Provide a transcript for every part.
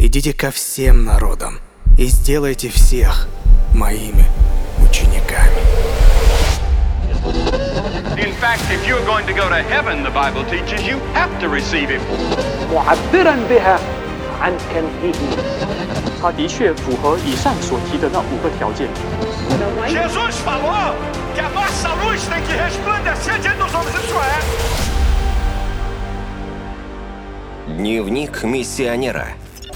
идите ко всем народам и сделайте всех моими учениками». In fact, if you're going to go to heaven, the Bible teaches, you have to receive him. معبرا بها عن كنهه. 它的确符合以上所提的那5个条件。 Jesus falou que a nossa luz tem que resplandecer diante dos homens, isso é. Дневник миссионера.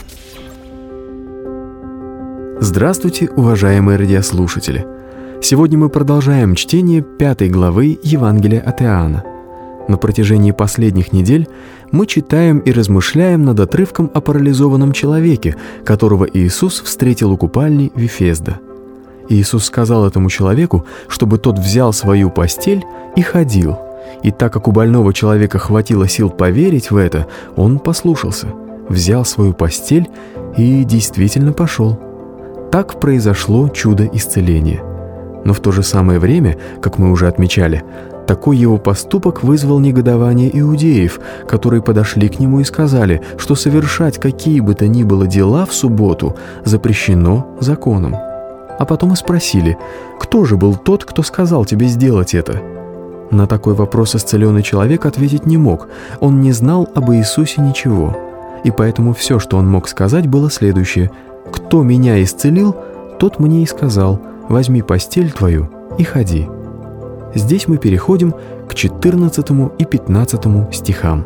Здравствуйте, уважаемые радиослушатели! Сегодня мы продолжаем чтение 5 главы Евангелия от Иоанна. На протяжении последних недель мы читаем и размышляем над отрывком о парализованном человеке, которого Иисус встретил у купальни Вифезда. Иисус сказал этому человеку, чтобы тот взял свою постель и ходил. И так как у больного человека хватило сил поверить в это, он послушался, взял свою постель и действительно пошел. Так произошло чудо исцеления. Но в то же самое время, как мы уже отмечали, такой его поступок вызвал негодование иудеев, которые подошли к нему и сказали, что совершать какие бы то ни было дела в субботу запрещено законом. А потом и спросили: «Кто же был тот, кто сказал тебе сделать это?» На такой вопрос исцеленный человек ответить не мог. Он не знал об Иисусе ничего. И поэтому все, что он мог сказать, было следующее: «Кто меня исцелил, тот мне и сказал: возьми постель твою и ходи». Здесь мы переходим к 14 и 15 стихам.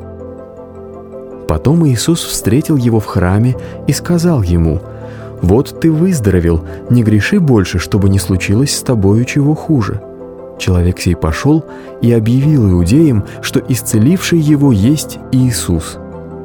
«Потом Иисус встретил его в храме и сказал ему: „Вот ты выздоровел, не греши больше, чтобы не случилось с тобою чего хуже“. Человек сей пошел и объявил иудеям, что исцеливший его есть Иисус».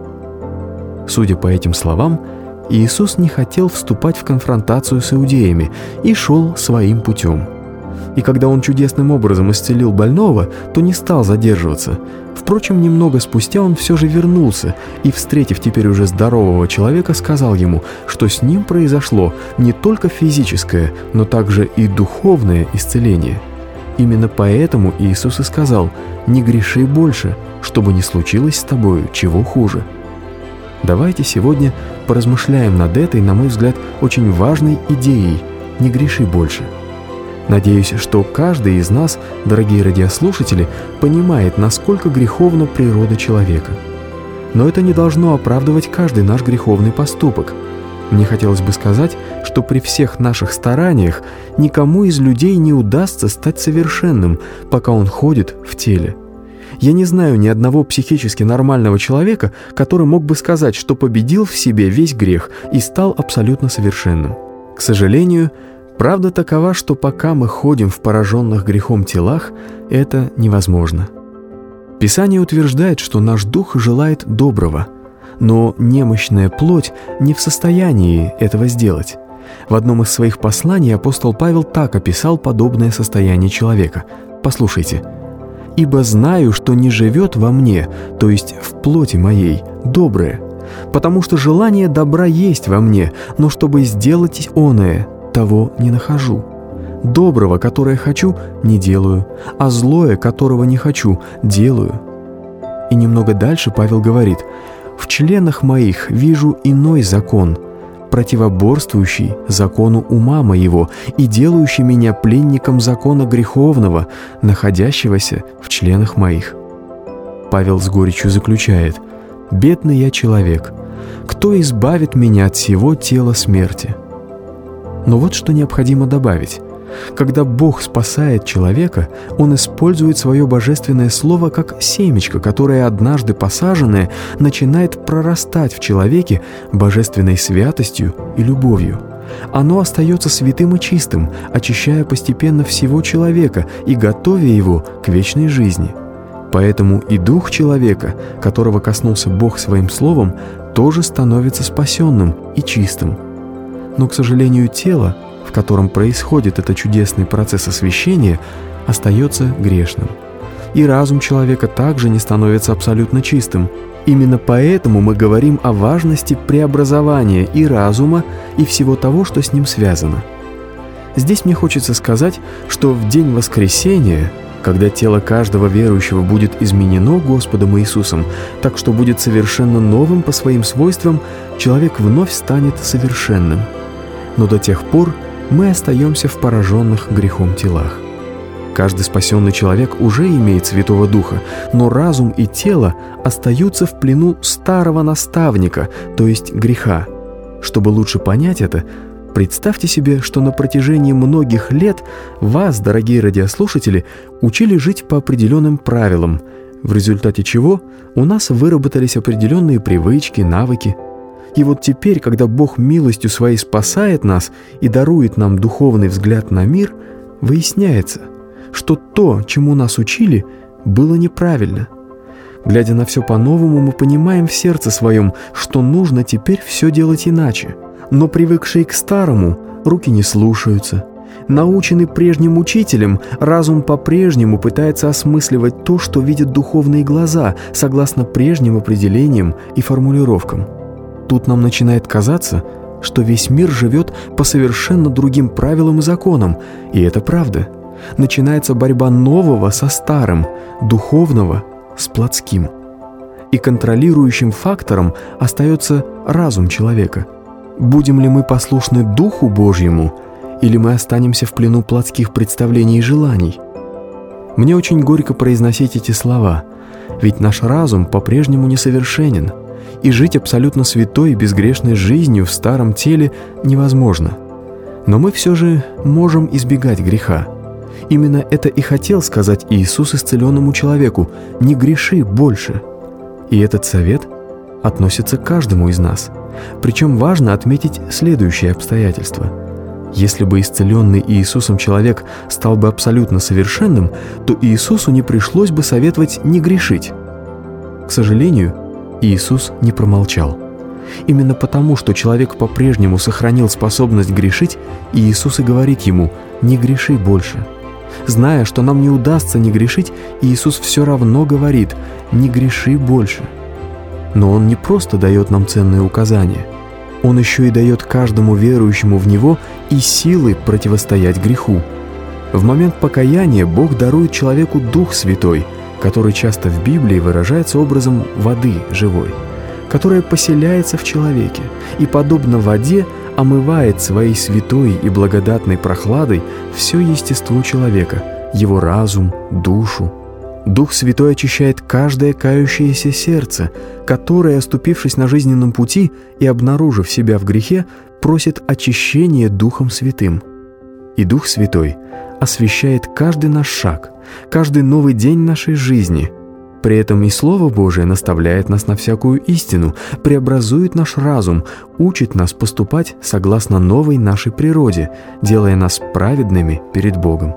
Судя по этим словам, Иисус не хотел вступать в конфронтацию с иудеями и шел своим путем. И когда Он чудесным образом исцелил больного, то не стал задерживаться. Впрочем, немного спустя Он все же вернулся и, встретив теперь уже здорового человека, сказал ему, что с ним произошло не только физическое, но также и духовное исцеление. Именно поэтому Иисус и сказал: «Не греши больше, чтобы не случилось с тобою чего хуже». Давайте сегодня поразмышляем над этой, на мой взгляд, очень важной идеей «не греши больше». Надеюсь, что каждый из нас, дорогие радиослушатели, понимает, насколько греховна природа человека. Но это не должно оправдывать каждый наш греховный поступок. Мне хотелось бы сказать, что при всех наших стараниях никому из людей не удастся стать совершенным, пока он ходит в теле. Я не знаю ни одного психически нормального человека, который мог бы сказать, что победил в себе весь грех и стал абсолютно совершенным. К сожалению, правда такова, что пока мы ходим в пораженных грехом телах, это невозможно. Писание утверждает, что наш дух желает доброго, но немощная плоть не в состоянии этого сделать. В одном из своих посланий апостол Павел так описал подобное состояние человека. Послушайте: «Ибо знаю, что не живет во мне, то есть в плоти моей, доброе, потому что желание добра есть во мне, но чтобы сделать оное, того не нахожу. Доброго, которое хочу, не делаю, а злое, которого не хочу, делаю». И немного дальше Павел говорит: «В членах моих вижу иной закон, противоборствующий закону ума моего и делающий меня пленником закона греховного, находящегося в членах моих». Павел с горечью заключает: «Бедный я человек, кто избавит меня от сего тела смерти?» Но вот что необходимо добавить. Когда Бог спасает человека, Он использует свое божественное слово как семечко, которое, однажды посаженное, начинает прорастать в человеке божественной святостью и любовью. Оно остается святым и чистым, очищая постепенно всего человека и готовя его к вечной жизни. Поэтому и дух человека, которого коснулся Бог своим словом, тоже становится спасенным и чистым. Но, к сожалению, тело, в котором происходит этот чудесный процесс освящения, остается грешным. И разум человека также не становится абсолютно чистым. Именно поэтому мы говорим о важности преобразования и разума, и всего того, что с ним связано. Здесь мне хочется сказать, что в день воскресения Когда тело каждого верующего будет изменено Господом Иисусом, так что будет совершенно новым по своим свойствам, человек вновь станет совершенным. Но до тех пор мы остаемся в пораженных грехом телах. Каждый спасенный человек уже имеет Святого Духа, но разум и тело остаются в плену старого наставника, то есть греха. Чтобы лучше понять это, представьте себе, что на протяжении многих лет вас, дорогие радиослушатели, учили жить по определенным правилам, в результате чего у нас выработались определенные привычки, навыки. И вот теперь, когда Бог милостью Своей спасает нас и дарует нам духовный взгляд на мир, выясняется, что то, чему нас учили, было неправильно. Глядя на все по-новому, мы понимаем в сердце своем, что нужно теперь все делать иначе. Но привыкшие к старому, руки не слушаются. Наученный прежним учителем, разум по-прежнему пытается осмысливать то, что видят духовные глаза, согласно прежним определениям и формулировкам. Тут нам начинает казаться, что весь мир живет по совершенно другим правилам и законам, и это правда. Начинается борьба нового со старым, духовного с плотским. И контролирующим фактором остается разум человека. Будем ли мы послушны Духу Божьему, или мы останемся в плену плотских представлений и желаний? Мне очень горько произносить эти слова, ведь наш разум по-прежнему несовершенен, и жить абсолютно святой и безгрешной жизнью в старом теле невозможно. Но мы все же можем избегать греха. Именно это и хотел сказать Иисус исцеленному человеку: «Не греши больше». И этот совет относится к каждому из нас. Причем важно отметить следующее обстоятельство. Если бы исцеленный Иисусом человек стал бы абсолютно совершенным, то Иисусу не пришлось бы советовать не грешить. К сожалению, Иисус не промолчал. Именно потому, что человек по-прежнему сохранил способность грешить, Иисус и говорит ему: «Не греши больше». Зная, что нам не удастся не грешить, Иисус все равно говорит: «Не греши больше». Но Он не просто дает нам ценные указания. Он еще и дает каждому верующему в Него и силы противостоять греху. В момент покаяния Бог дарует человеку Дух Святой, который часто в Библии выражается образом воды живой, которая поселяется в человеке и, подобно воде, омывает своей святой и благодатной прохладой все естество человека, его разум, душу. Дух Святой очищает каждое кающееся сердце, которое, оступившись на жизненном пути и обнаружив себя в грехе, просит очищения Духом Святым. И Дух Святой освящает каждый наш шаг, каждый новый день нашей жизни. При этом и Слово Божие наставляет нас на всякую истину, преобразует наш разум, учит нас поступать согласно новой нашей природе, делая нас праведными перед Богом.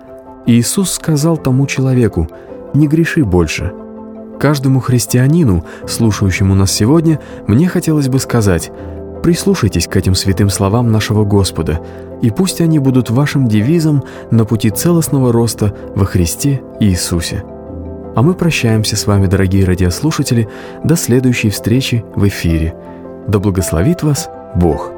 Иисус сказал тому человеку: «Не греши больше». Каждому христианину, слушающему нас сегодня, мне хотелось бы сказать: прислушайтесь к этим святым словам нашего Господа, и пусть они будут вашим девизом на пути целостного роста во Христе Иисусе. А мы прощаемся с вами, дорогие радиослушатели, до следующей встречи в эфире. Да благословит вас Бог!